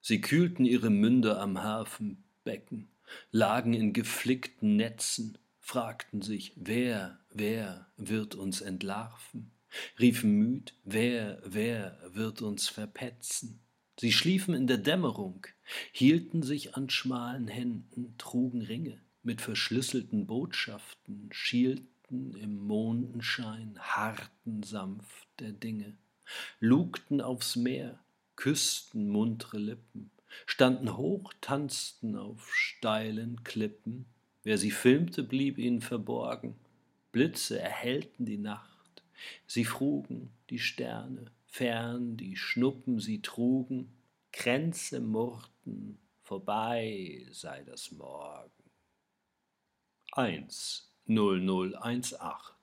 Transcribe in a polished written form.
Sie kühlten ihre Münder am Hafenbecken, lagen in geflickten Netzen, fragten sich, wer wird uns entlarven, riefen müd, wer wird uns verpetzen. Sie schliefen in der Dämmerung, hielten sich an schmalen Händen, trugen Ringe mit verschlüsselten Botschaften, schielten im Mondenschein, harrten sanft der Dinge, lugten aufs Meer, küssten muntre Lippen, standen hoch, tanzten auf steilen Klippen. Wer sie filmte, blieb ihnen verborgen. Blitze erhellten die Nacht. Sie frugen die Sterne, fern die Schnuppen sie trugen. Kränze murrten, vorbei sei das Morgen. 10018